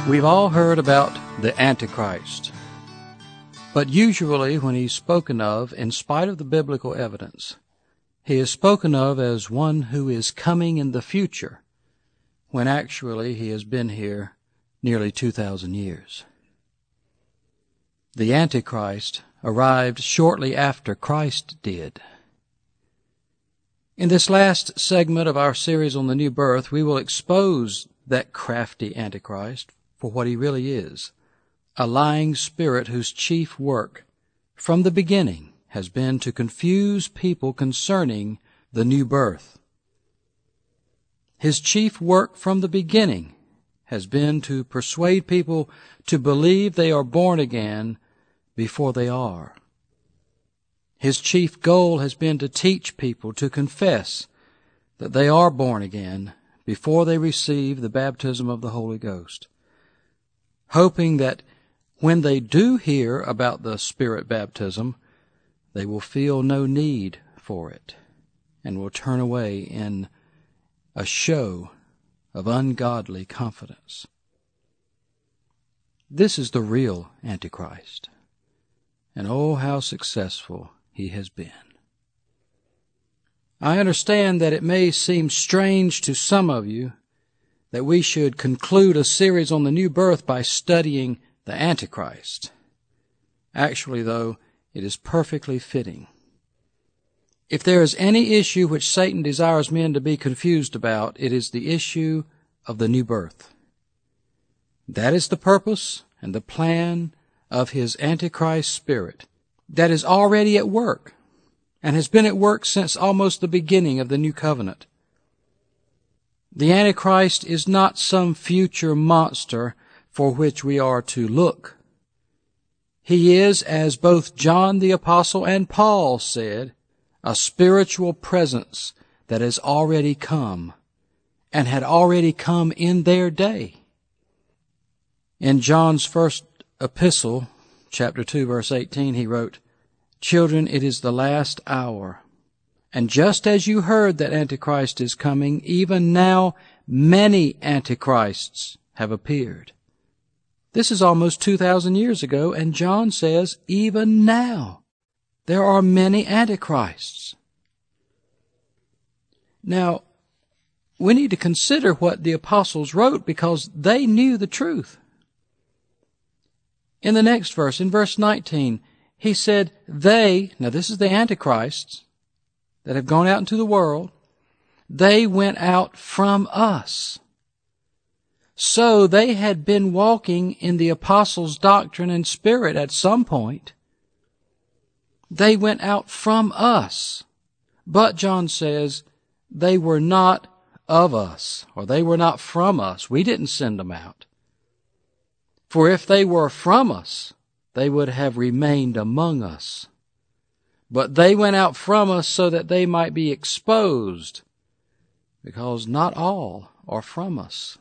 We've all heard about the Antichrist, but usually when he's spoken of, in spite of the biblical evidence, he is spoken of as one who is coming in the future, when actually he has been here nearly 2,000 years. The Antichrist arrived shortly after Christ did. In this last segment of our series on the new birth, we will expose that crafty Antichrist for what he really is, a lying spirit whose chief work from the beginning has been to confuse people concerning the new birth. His chief work from the beginning has been to persuade people to believe they are born again before they are. His chief goal has been to teach people to confess that they are born again before they receive the baptism of the Holy Ghost, hoping that when they do hear about the Spirit baptism, they will feel no need for it and will turn away in a show of ungodly confidence. This is the real Antichrist, and oh, how successful he has been. I understand that it may seem strange to some of you that we should conclude a series on the new birth by studying the Antichrist. Actually, though, it is perfectly fitting. If there is any issue which Satan desires men to be confused about, it is the issue of the new birth. That is the purpose and the plan of his Antichrist spirit that is already at work and has been at work since almost the beginning of the new covenant. The Antichrist is not some future monster for which we are to look. He is, as both John the Apostle and Paul said, a spiritual presence that has already come and had already come in their day. In John's first epistle, chapter 2, verse 18, he wrote, "Children, it is the last hour. And just as you heard that Antichrist is coming, even now many Antichrists have appeared." This is almost 2,000 years ago, and John says, even now, there are many Antichrists. Now, we need to consider what the apostles wrote because they knew the truth. In the next verse, in verse 19, he said, now this is the Antichrists that have gone out into the world, they went out from us. So they had been walking in the apostles' doctrine and spirit at some point. They went out from us. But John says, they were not of us, or they were not from us. We didn't send them out. For if they were from us, they would have remained among us. But they went out from us so that they might be exposed, because not all are from us.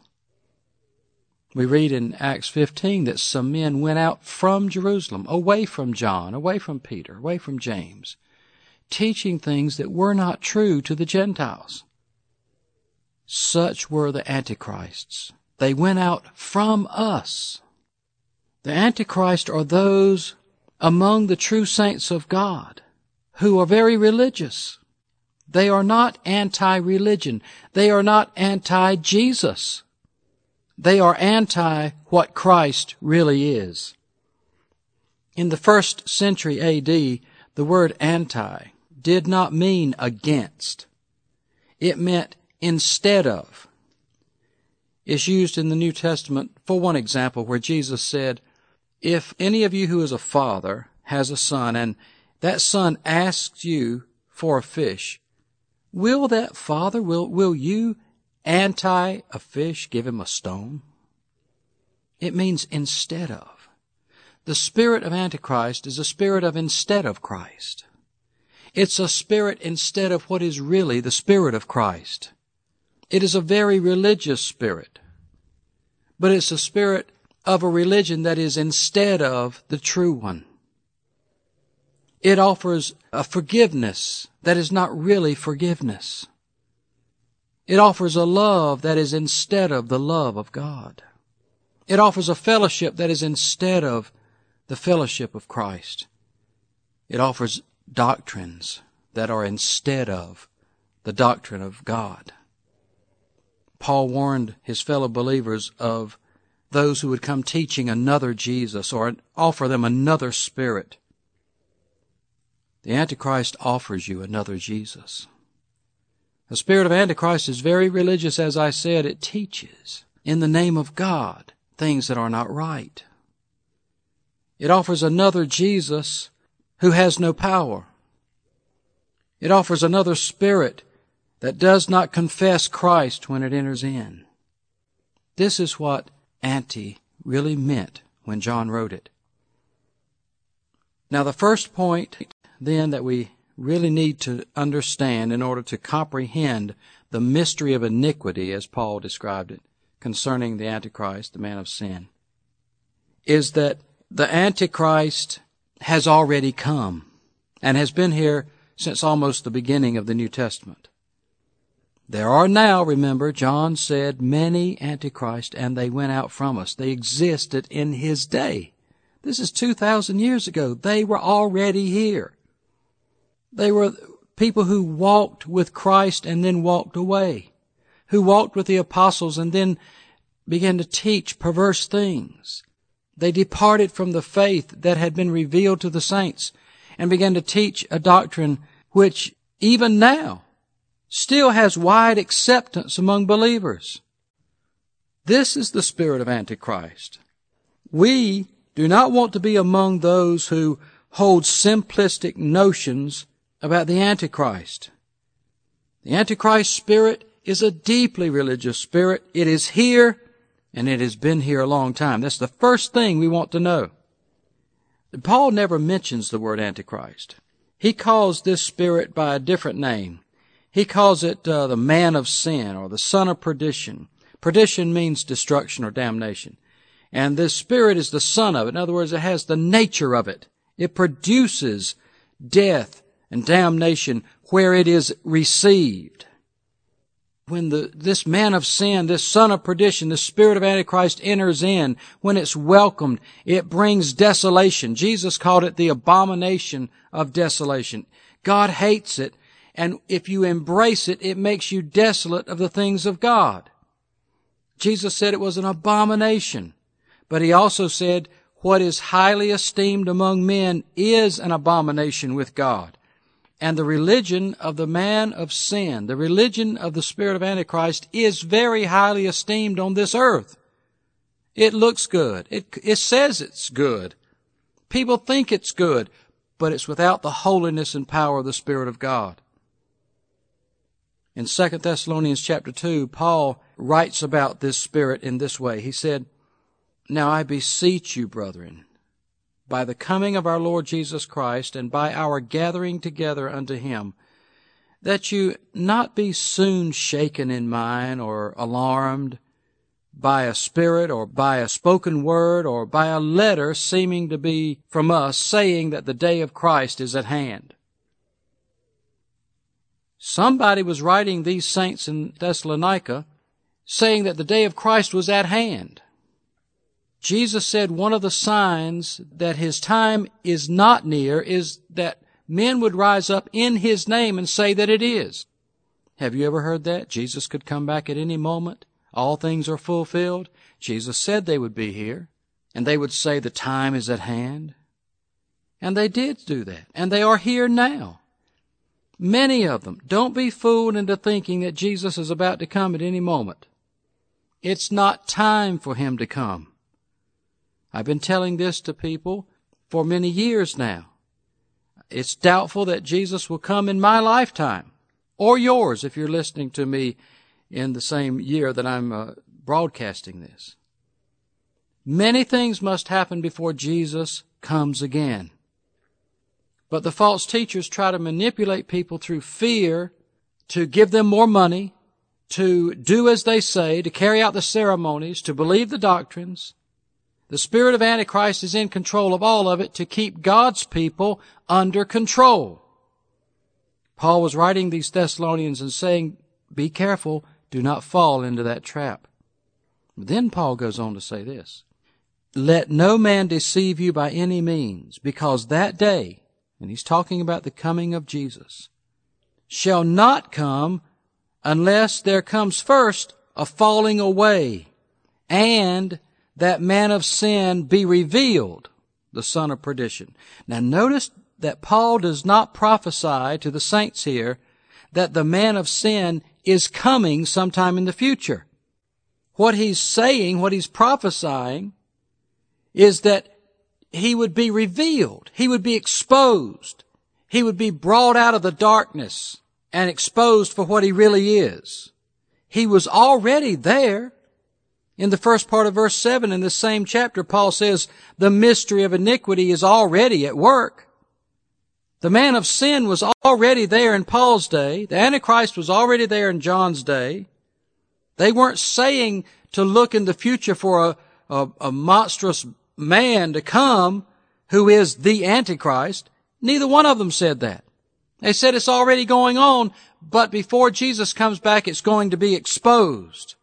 We read in Acts 15 that some men went out from Jerusalem, away from John, away from Peter, away from James, teaching things that were not true to the Gentiles. Such were the Antichrists. They went out from us. The Antichrist are those among the true saints of God who are very religious. They are not anti-religion. They are not anti-Jesus. They are anti what Christ really is. In the 1st century A.D., the word anti did not mean against. It meant instead of. It's used in the New Testament, for one example, where Jesus said, if any of you who is a father has a son, and that son asks you for a fish, will that father, will you anti a fish give him a stone? It means instead of. The spirit of Antichrist is a spirit of instead of Christ. It's a spirit instead of what is really the Spirit of Christ. It is a very religious spirit, but it's a spirit of a religion that is instead of the true one. It offers a forgiveness that is not really forgiveness. It offers a love that is instead of the love of God. It offers a fellowship that is instead of the fellowship of Christ. It offers doctrines that are instead of the doctrine of God. Paul warned his fellow believers of those who would come teaching another Jesus or offer them another spirit. The Antichrist offers you another Jesus. The spirit of Antichrist is very religious, as I said. It teaches in the name of God things that are not right. It offers another Jesus who has no power. It offers another spirit that does not confess Christ when it enters in. This is what anti really meant when John wrote it. Now, the first point then that we really need to understand in order to comprehend the mystery of iniquity, as Paul described it, concerning the Antichrist, the man of sin, is that the Antichrist has already come and has been here since almost the beginning of the New Testament. There are now, remember, John said, many Antichrists, and they went out from us. They existed in his day. This is 2,000 years ago. They were already here. They were people who walked with Christ and then walked away, who walked with the apostles and then began to teach perverse things. They departed from the faith that had been revealed to the saints and began to teach a doctrine which even now still has wide acceptance among believers. This is the spirit of Antichrist. We do not want to be among those who hold simplistic notions about the Antichrist. The Antichrist spirit is a deeply religious spirit. It is here, and it has been here a long time. That's the first thing we want to know. Paul never mentions the word Antichrist. He calls this spirit by a different name. He calls it the man of sin or the son of perdition. Perdition means destruction or damnation. And this spirit is the son of it. In other words, it has the nature of it. It produces death and damnation where it is received. When this man of sin, this son of perdition, the spirit of Antichrist enters in, when it's welcomed, it brings desolation. Jesus called it the abomination of desolation. God hates it, and if you embrace it, it makes you desolate of the things of God. Jesus said it was an abomination, but he also said what is highly esteemed among men is an abomination with God. And the religion of the man of sin, the religion of the spirit of Antichrist, is very highly esteemed on this earth. It looks good. It says it's good. People think it's good, but it's without the holiness and power of the Spirit of God. In 2 Thessalonians chapter 2, Paul writes about this spirit in this way. He said, "Now I beseech you, brethren, by the coming of our Lord Jesus Christ and by our gathering together unto him, that you not be soon shaken in mind or alarmed by a spirit or by a spoken word or by a letter seeming to be from us, saying that the day of Christ is at hand." Somebody was writing these saints in Thessalonica saying that the day of Christ was at hand. Jesus said one of the signs that his time is not near is that men would rise up in his name and say that it is. Have you ever heard that? Jesus could come back at any moment. All things are fulfilled. Jesus said they would be here, and they would say the time is at hand. And they did do that, and they are here now. Many of them. Don't be fooled into thinking that Jesus is about to come at any moment. It's not time for him to come. I've been telling this to people for many years now. It's doubtful that Jesus will come in my lifetime, or yours if you're listening to me in the same year that I'm broadcasting this. Many things must happen before Jesus comes again. But the false teachers try to manipulate people through fear, to give them more money, to do as they say, to carry out the ceremonies, to believe the doctrines. The spirit of Antichrist is in control of all of it to keep God's people under control. Paul was writing these Thessalonians and saying, be careful, do not fall into that trap. Then Paul goes on to say this. Let no man deceive you by any means, because that day, and he's talking about the coming of Jesus, shall not come unless there comes first a falling away, and that man of sin be revealed, the son of perdition. Now notice that Paul does not prophesy to the saints here that the man of sin is coming sometime in the future. What he's saying, what he's prophesying, is that he would be revealed. He would be exposed. He would be brought out of the darkness and exposed for what he really is. He was already there. In the first part of verse 7 in the same chapter, Paul says, the mystery of iniquity is already at work. The man of sin was already there in Paul's day. The Antichrist was already there in John's day. They weren't saying to look in the future for a monstrous man to come who is the Antichrist. Neither one of them said that. They said it's already going on, but before Jesus comes back, it's going to be exposed.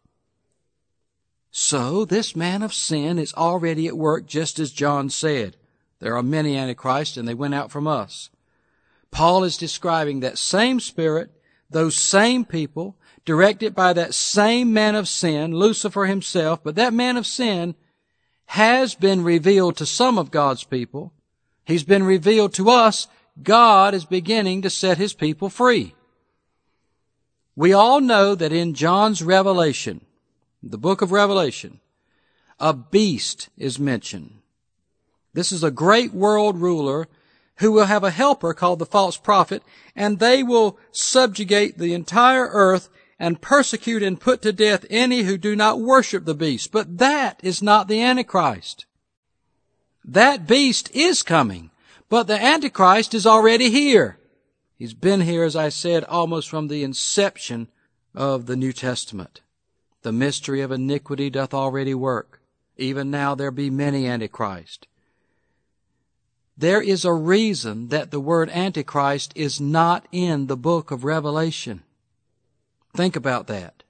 So this man of sin is already at work, just as John said. There are many antichrists, and they went out from us. Paul is describing that same spirit, those same people, directed by that same man of sin, Lucifer himself, but that man of sin has been revealed to some of God's people. He's been revealed to us. God is beginning to set his people free. We all know that in John's Revelation, the book of Revelation, a beast is mentioned. This is a great world ruler who will have a helper called the false prophet, and they will subjugate the entire earth and persecute and put to death any who do not worship the beast. But that is not the Antichrist. That beast is coming, but the Antichrist is already here. He's been here, as I said, almost from the inception of the New Testament. The mystery of iniquity doth already work. Even now there be many antichrists. There is a reason that the word Antichrist is not in the book of Revelation. Think about that.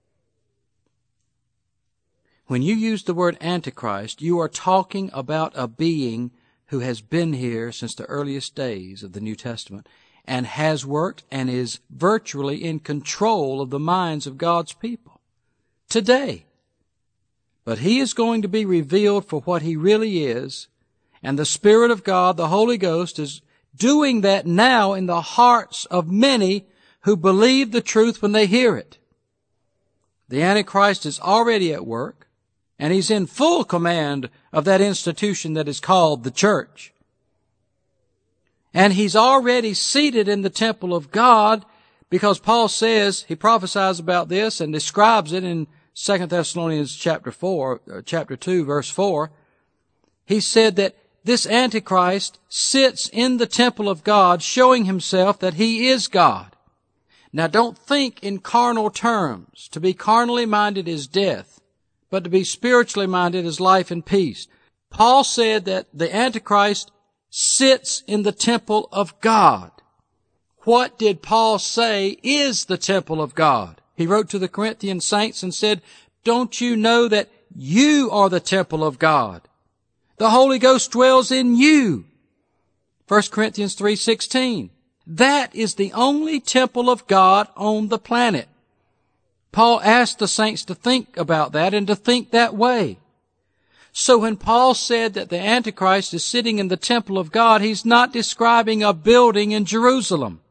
When you use the word Antichrist, you are talking about a being who has been here since the earliest days of the New Testament and has worked and is virtually in control of the minds of God's people today. But he is going to be revealed for what he really is, and the Spirit of God, the Holy Ghost, is doing that now in the hearts of many who believe the truth when they hear it. The Antichrist is already at work, and he's in full command of that institution that is called the church. And he's already seated in the temple of God, because Paul says, he prophesies about this and describes it in 2 Thessalonians chapter 2, verse 4. He said that this Antichrist sits in the temple of God, showing himself that he is God. Now don't think in carnal terms. To be carnally minded is death, but to be spiritually minded is life and peace. Paul said that the Antichrist sits in the temple of God. What did Paul say is the temple of God? He wrote to the Corinthian saints and said, don't you know that you are the temple of God? The Holy Ghost dwells in you. 1 Corinthians 3:16. That is the only temple of God on the planet. Paul asked the saints to think about that and to think that way. So when Paul said that the Antichrist is sitting in the temple of God, he's not describing a building in Jerusalem.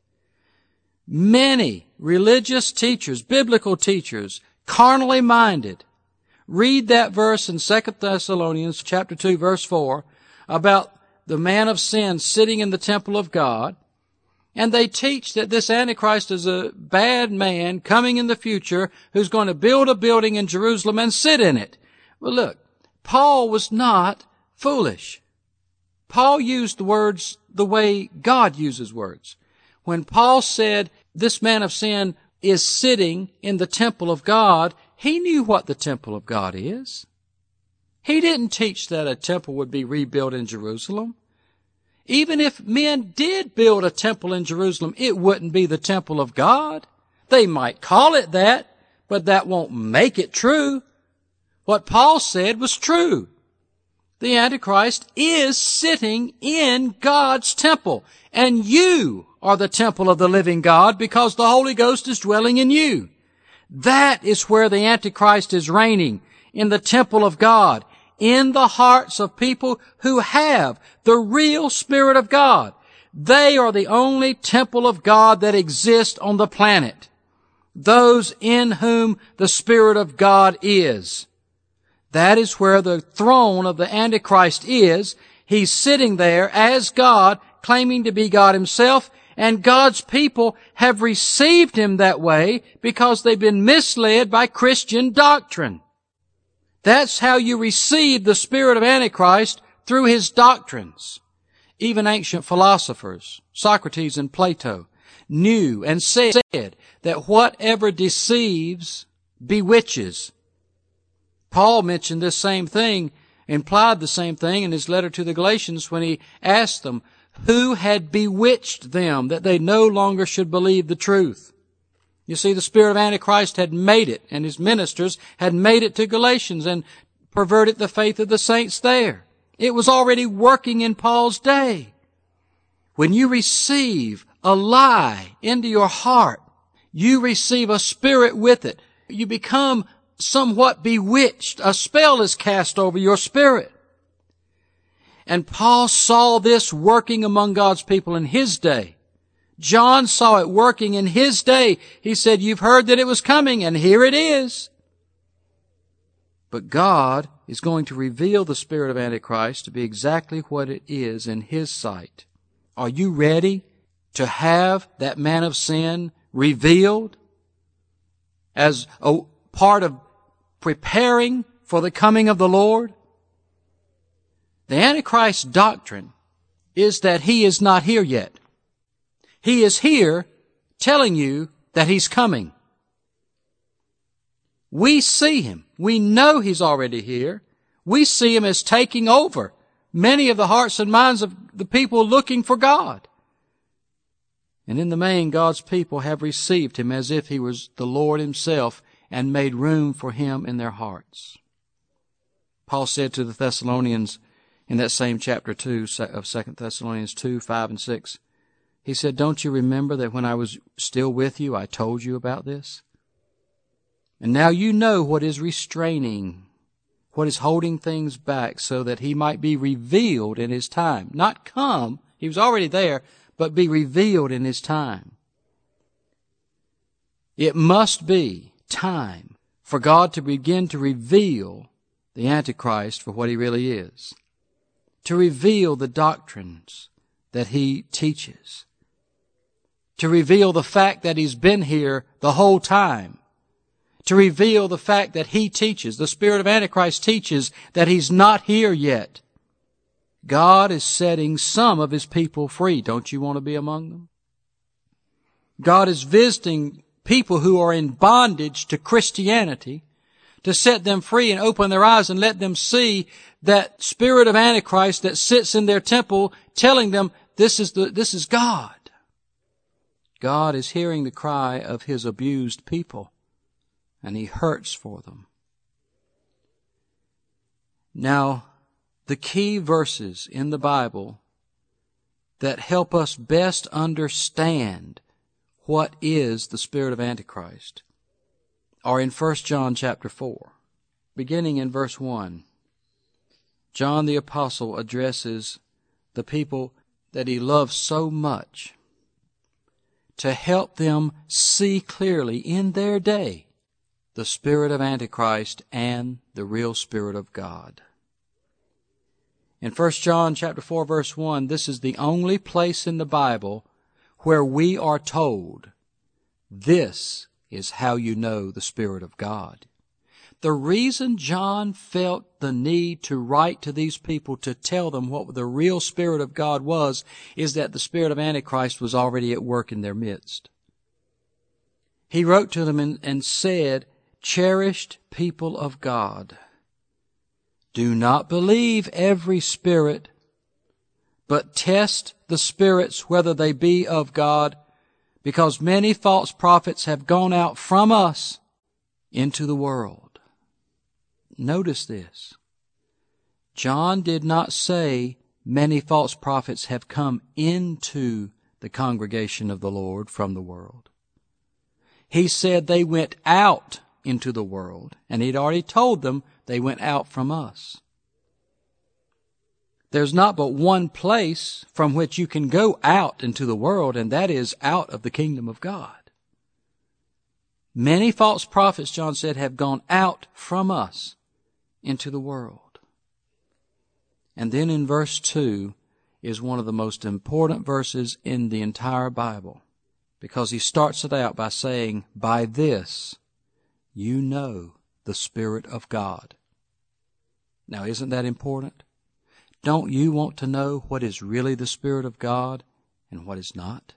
Many religious teachers, biblical teachers, carnally minded, read that verse in 2 Thessalonians chapter 2, verse 4, about the man of sin sitting in the temple of God, and they teach that this Antichrist is a bad man coming in the future who's going to build a building in Jerusalem and sit in it. Well, look, Paul was not foolish. Paul used the words the way God uses words. When Paul said this man of sin is sitting in the temple of God, he knew what the temple of God is. He didn't teach that a temple would be rebuilt in Jerusalem. Even if men did build a temple in Jerusalem, it wouldn't be the temple of God. They might call it that, but that won't make it true. What Paul said was true. The Antichrist is sitting in God's temple, and you are the temple of the living God because the Holy Ghost is dwelling in you. That is where the Antichrist is reigning, in the temple of God, in the hearts of people who have the real Spirit of God. They are the only temple of God that exists on the planet. Those in whom the Spirit of God is. That is where the throne of the Antichrist is. He's sitting there as God, claiming to be God himself, and God's people have received him that way because they've been misled by Christian doctrine. That's how you receive the spirit of Antichrist, through his doctrines. Even ancient philosophers, Socrates and Plato, knew and said that whatever deceives bewitches. Paul mentioned this same thing, implied the same thing in his letter to the Galatians when he asked them who had bewitched them that they no longer should believe the truth. You see, the spirit of Antichrist had made it, and his ministers had made it to Galatians and perverted the faith of the saints there. It was already working in Paul's day. When you receive a lie into your heart, you receive a spirit with it. You become somewhat bewitched. A spell is cast over your spirit. And Paul saw this working among God's people in his day. John saw it working in his day. He said, you've heard that it was coming, and here it is. But God is going to reveal the spirit of Antichrist to be exactly what it is in his sight. Are you ready to have that man of sin revealed as a part of preparing for the coming of the Lord? The Antichrist doctrine is that he is not here yet. He is here telling you that he's coming. We see him. We know he's already here. We see him as taking over many of the hearts and minds of the people looking for God. And in the main, God's people have received him as if he was the Lord himself and made room for him in their hearts. Paul said to the Thessalonians in that same chapter 2 of 2 Thessalonians 2, 5 and 6, he said, don't you remember that when I was still with you, I told you about this? And now you know what is restraining, what is holding things back so that he might be revealed in his time. Not come, he was already there, but be revealed in his time. It must be time for God to begin to reveal the Antichrist for what he really is. To reveal the doctrines that he teaches. To reveal the fact that he's been here the whole time. To reveal the fact that he teaches, the spirit of Antichrist teaches that he's not here yet. God is setting some of his people free. Don't you want to be among them? God is visiting people who are in bondage to Christianity to set them free and open their eyes and let them see that spirit of Antichrist that sits in their temple telling them this is God. God is hearing the cry of his abused people, and he hurts for them. Now, the key verses in the Bible that help us best understand what is the spirit of Antichrist are in 1 John chapter 4, beginning in verse 1. John the Apostle addresses the people that he loves so much to help them see clearly in their day the spirit of Antichrist and the real Spirit of God. In 1 John chapter 4 verse 1, this is the only place in the Bible where we are told, this is how you know the Spirit of God. The reason John felt the need to write to these people to tell them what the real Spirit of God was is that the spirit of Antichrist was already at work in their midst. He wrote to them and said, cherished people of God, do not believe every spirit, but test the spirits whether they be of God, because many false prophets have gone out from us into the world. notice this. John did not say many false prophets have come into the congregation of the Lord from the world. He said they went out into the world, and he'd already told them they went out from us. There's not but one place from which you can go out into the world, and that is out of the kingdom of God. Many false prophets, John said, have gone out from us into the world. And then in verse 2 is one of the most important verses in the entire Bible, because he starts it out by saying, by this you know the Spirit of God. Now, isn't that important? Don't you want to know what is really the Spirit of God and what is not?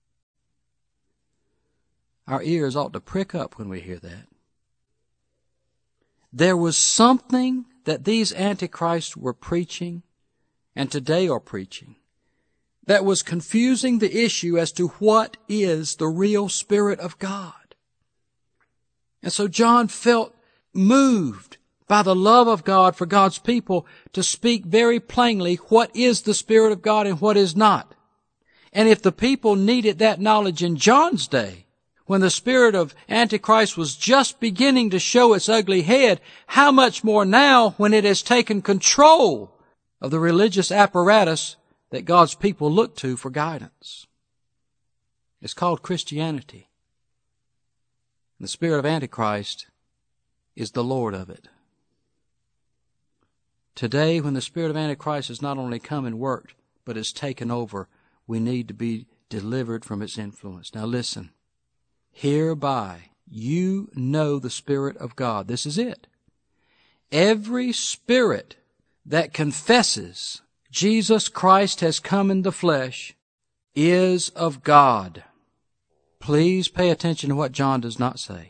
Our ears ought to prick up when we hear that. There was something that these antichrists were preaching, and today are preaching, that was confusing the issue as to what is the real Spirit of God. And so John felt moved by the love of God for God's people to speak very plainly what is the Spirit of God and what is not. And if the people needed that knowledge in John's day, when the spirit of Antichrist was just beginning to show its ugly head, how much more now when it has taken control of the religious apparatus that God's people look to for guidance. It's called Christianity. The spirit of Antichrist is the Lord of it. Today, when the spirit of Antichrist has not only come and worked, but has taken over, we need to be delivered from its influence. Now listen. Hereby you know the Spirit of God. This is it. Every spirit that confesses Jesus Christ has come in the flesh is of God. Please pay attention to what John does not say.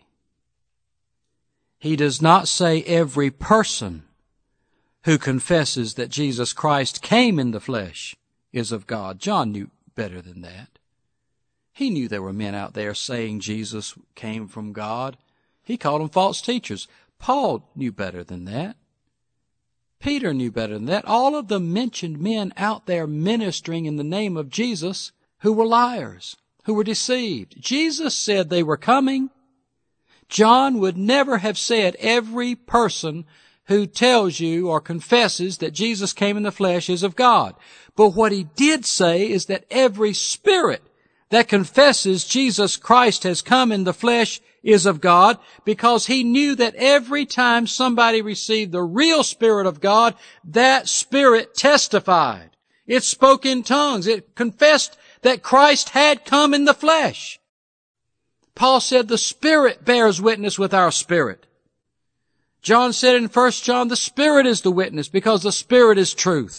He does not say every person who confesses that Jesus Christ came in the flesh is of God. John knew better than that. He knew there were men out there saying Jesus came from God. He called them false teachers. Paul knew better than that. Peter knew better than that. All of the mentioned men out there ministering in the name of Jesus who were liars, who were deceived. Jesus said they were coming. John would never have said every person who tells you or confesses that Jesus came in the flesh is of God. But what he did say is that every spirit that confesses Jesus Christ has come in the flesh is of God, because he knew that every time somebody received the real Spirit of God, that Spirit testified. It spoke in tongues. It confessed that Christ had come in the flesh. Paul said the Spirit bears witness with our spirit. John said in 1 John, the Spirit is the witness, because the Spirit is truth.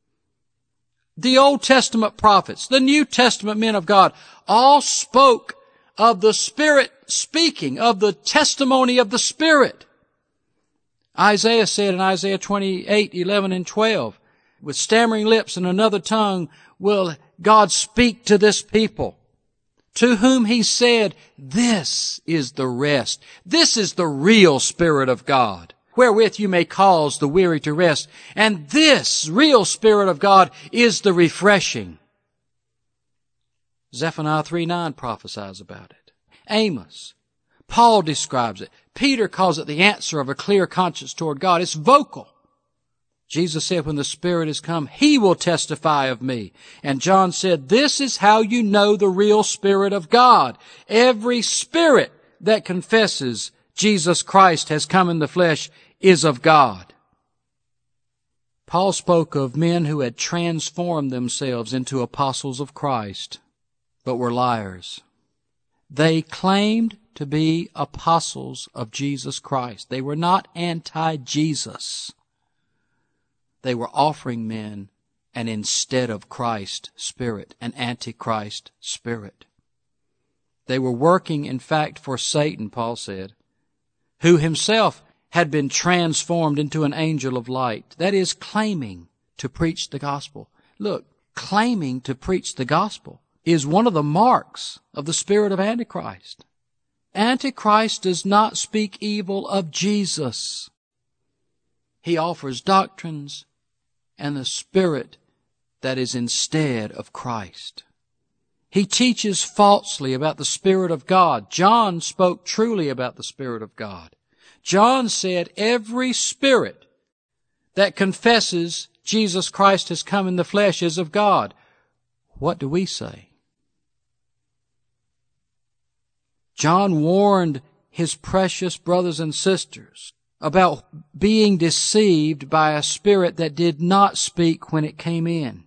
The Old Testament prophets, the New Testament men of God, all spoke of the Spirit speaking, of the testimony of the Spirit. Isaiah said in Isaiah 28:11 and 12, with stammering lips and another tongue will God speak to this people, to whom he said, this is the rest. This is the real Spirit of God, wherewith you may cause the weary to rest. And this real Spirit of God is the refreshing. Zephaniah 3:9 prophesies about it. Amos. Paul describes it. Peter calls it the answer of a clear conscience toward God. It's vocal. Jesus said, when the Spirit is come, he will testify of me. And John said, this is how you know the real Spirit of God. Every spirit that confesses Jesus Christ has come in the flesh is of God. Paul spoke of men who had transformed themselves into apostles of Christ, but were liars. They claimed to be apostles of Jesus Christ. They were not anti-Jesus. They were offering men an instead of Christ spirit, an antichrist spirit. They were working, in fact, for Satan, Paul said, who himself had been transformed into an angel of light. That is, claiming to preach the gospel. Look, claiming to preach the gospel is one of the marks of the spirit of Antichrist. Antichrist does not speak evil of Jesus. He offers doctrines and the spirit that is instead of Christ. He teaches falsely about the Spirit of God. John spoke truly about the Spirit of God. John said every spirit that confesses Jesus Christ has come in the flesh is of God. What do we say? John warned his precious brothers and sisters about being deceived by a spirit that did not speak when it came in.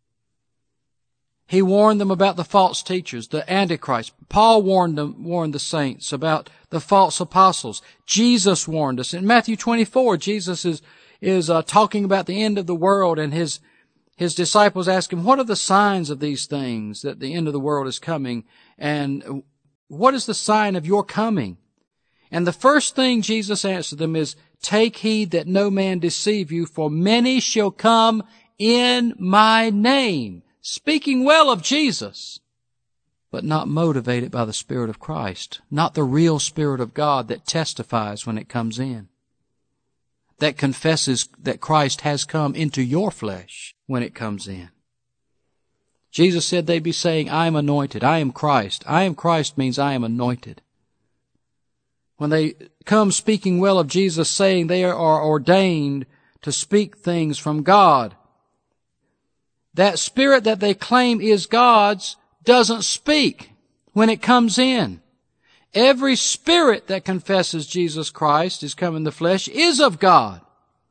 He warned them about the false teachers, the Antichrist. Paul warned the saints about the false apostles. Jesus warned us. In Matthew 24, Jesus is talking about the end of the world, and his disciples ask him, what are the signs of these things, that the end of the world is coming? And what is the sign of your coming? And the first thing Jesus answered them is, take heed that no man deceive you, for many shall come in my name, speaking well of Jesus, but not motivated by the Spirit of Christ, not the real Spirit of God that testifies when it comes in, that confesses that Christ has come into your flesh when it comes in. Jesus said they'd be saying, I am anointed, I am Christ. I am Christ means I am anointed. When they come speaking well of Jesus, saying they are ordained to speak things from God, that spirit that they claim is God's doesn't speak when it comes in. Every spirit that confesses Jesus Christ is come in the flesh is of God.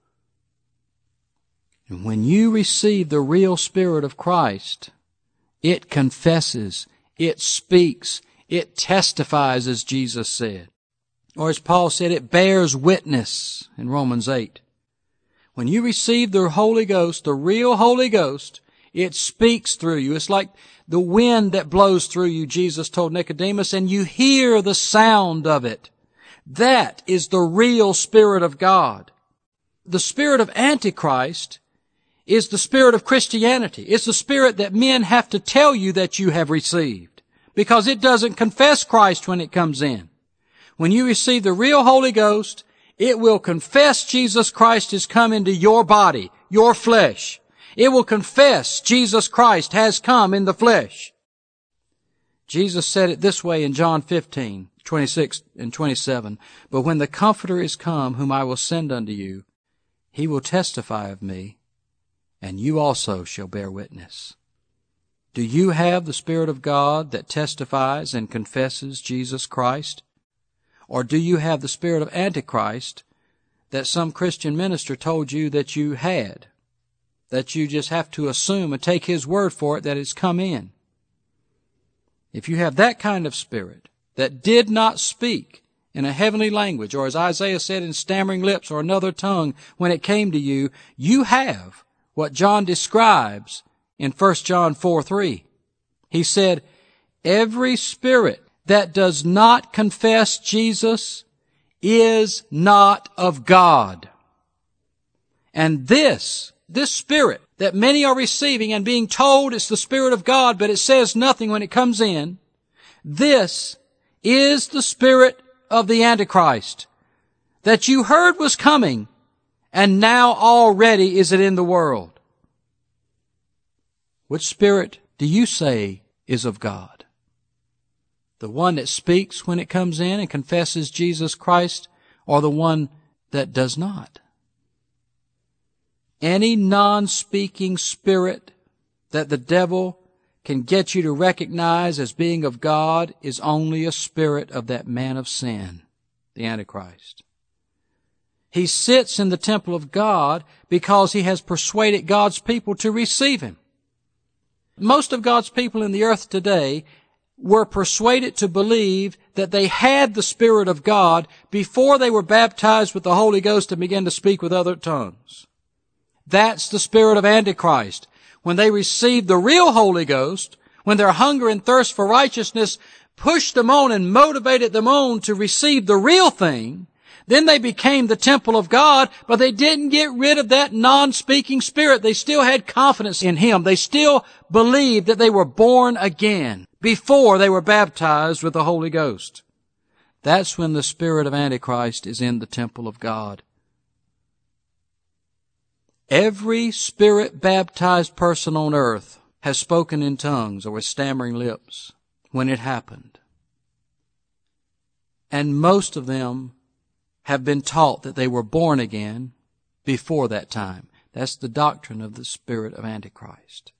And when you receive the real Spirit of Christ, it confesses, it speaks, it testifies, as Jesus said. Or as Paul said, it bears witness in Romans 8. When you receive the Holy Ghost, the real Holy Ghost, it speaks through you. It's like the wind that blows through you, Jesus told Nicodemus, and you hear the sound of it. That is the real Spirit of God. The spirit of Antichrist is the spirit of Christianity. It's the spirit that men have to tell you that you have received, because it doesn't confess Christ when it comes in. When you receive the real Holy Ghost, it will confess Jesus Christ has come into your body, your flesh. It will confess Jesus Christ has come in the flesh. Jesus said it this way in John 15:26 and 27. But when the Comforter is come, whom I will send unto you, he will testify of me, and you also shall bear witness. Do you have the Spirit of God that testifies and confesses Jesus Christ? Or do you have the spirit of Antichrist that some Christian minister told you that you had, that you just have to assume and take his word for it that it's come in? If you have that kind of spirit that did not speak in a heavenly language, or as Isaiah said, in stammering lips or another tongue when it came to you, you have what John describes in 1 John 4:3. He said, every spirit that does not confess Jesus is not of God. And this spirit that many are receiving and being told it's the Spirit of God, but it says nothing when it comes in, this is the spirit of the Antichrist that you heard was coming, and now already is it in the world. Which spirit do you say is of God? The one that speaks when it comes in and confesses Jesus Christ, or the one that does not? Any non-speaking spirit that the devil can get you to recognize as being of God is only a spirit of that man of sin, the Antichrist. He sits in the temple of God because he has persuaded God's people to receive him. Most of God's people in the earth today were persuaded to believe that they had the Spirit of God before they were baptized with the Holy Ghost and began to speak with other tongues. That's the spirit of Antichrist. When they received the real Holy Ghost, when their hunger and thirst for righteousness pushed them on and motivated them on to receive the real thing, then they became the temple of God, but they didn't get rid of that non-speaking spirit. They still had confidence in Him. They still believed that they were born again before they were baptized with the Holy Ghost. That's when the spirit of Antichrist is in the temple of God. Every Spirit-baptized person on earth has spoken in tongues or with stammering lips when it happened. And most of them have been taught that they were born again before that time. That's the doctrine of the spirit of Antichrist.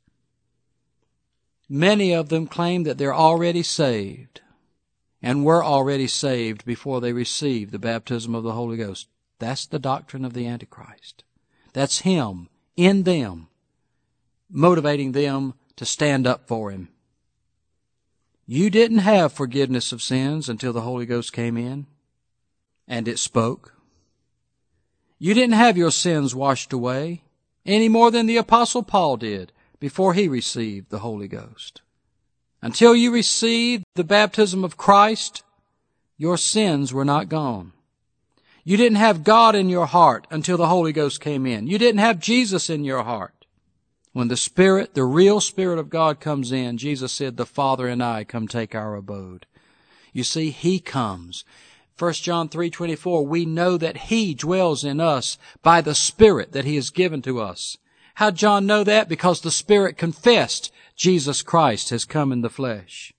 Many of them claim that they're already saved and were already saved before they received the baptism of the Holy Ghost. That's the doctrine of the Antichrist. That's him in them, motivating them to stand up for him. You didn't have forgiveness of sins until the Holy Ghost came in and it spoke. You didn't have your sins washed away any more than the Apostle Paul did before he received the Holy Ghost. Until you received the baptism of Christ, your sins were not gone. You didn't have God in your heart until the Holy Ghost came in. You didn't have Jesus in your heart. When the Spirit, the real Spirit of God comes in, Jesus said, "The Father and I come take our abode." You see, He comes. 1 John 3:24, we know that He dwells in us by the Spirit that He has given to us. How'd John know that? Because the Spirit confessed Jesus Christ has come in the flesh.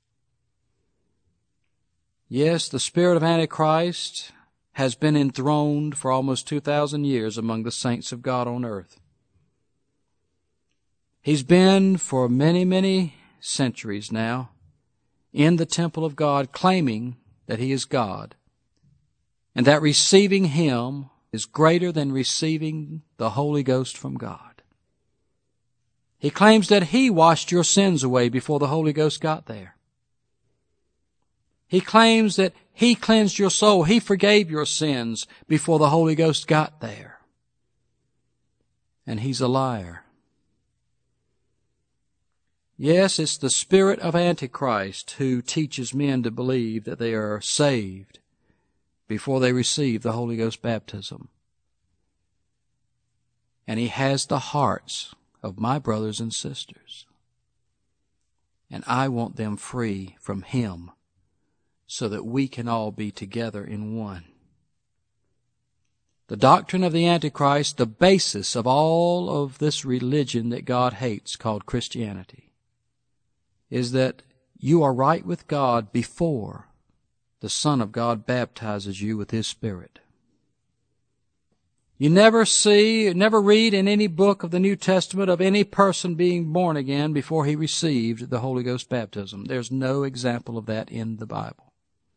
Yes, the spirit of Antichrist has been enthroned for almost 2,000 years among the saints of God on earth. He's been for many, many centuries now in the temple of God claiming that He is God and that receiving Him is greater than receiving the Holy Ghost from God. He claims that He washed your sins away before the Holy Ghost got there. He claims that He cleansed your soul. He forgave your sins before the Holy Ghost got there. And he's a liar. Yes, it's the spirit of Antichrist who teaches men to believe that they are saved before they receive the Holy Ghost baptism. And he has the hearts of my brothers and sisters. And I want them free from him so that we can all be together in one. The doctrine of the Antichrist, the basis of all of this religion that God hates called Christianity, is that you are right with God before the Son of God baptizes you with His Spirit. You never read in any book of the New Testament of any person being born again before he received the Holy Ghost baptism. There's no example of that in the Bible.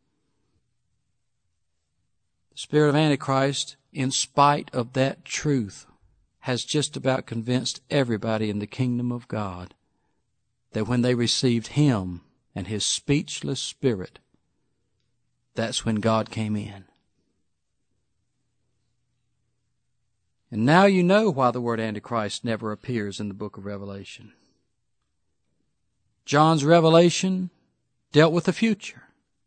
The spirit of Antichrist, in spite of that truth, has just about convinced everybody in the kingdom of God that when they received Him and His speechless Spirit, that's when God came in. And now you know why the word Antichrist never appears in the book of Revelation. John's revelation dealt with the future.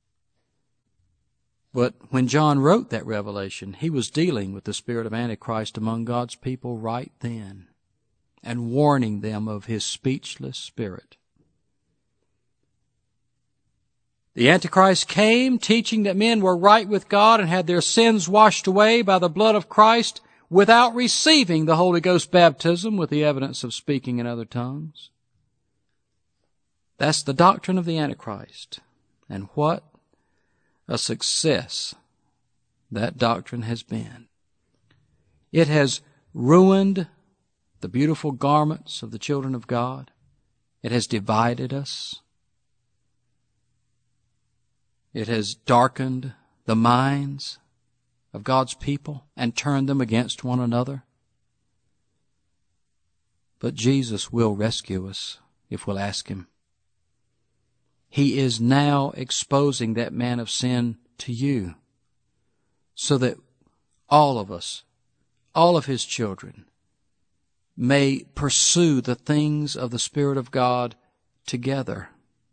But when John wrote that revelation, he was dealing with the spirit of Antichrist among God's people right then and warning them of his speechless spirit. The Antichrist came teaching that men were right with God and had their sins washed away by the blood of Christ without receiving the Holy Ghost baptism with the evidence of speaking in other tongues. That's the doctrine of the Antichrist. And what a success that doctrine has been. It has ruined the beautiful garments of the children of God. It has divided us. It has darkened the minds of God's people and turned them against one another. But Jesus will rescue us if we'll ask Him. He is now exposing that man of sin to you so that all of us, all of His children, may pursue the things of the Spirit of God together.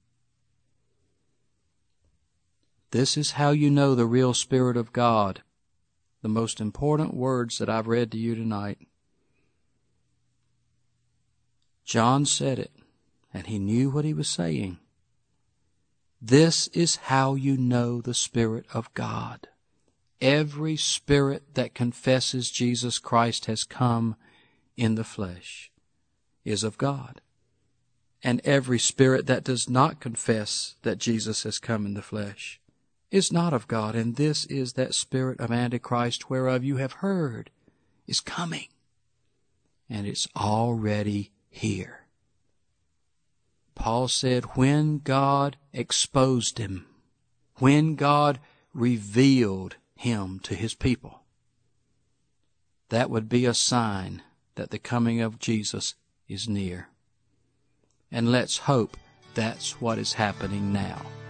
This is how you know the real Spirit of God. The most important words that I've read to you tonight. John said it, and he knew what he was saying. This is how you know the Spirit of God. Every spirit that confesses Jesus Christ has come in the flesh is of God. And every spirit that does not confess that Jesus has come in the flesh is not of God. And this is that spirit of Antichrist whereof you have heard is coming. And it's already here. Paul said when God exposed him, when God revealed him to his people, that would be a sign that the coming of Jesus is near. And let's hope that's what is happening now.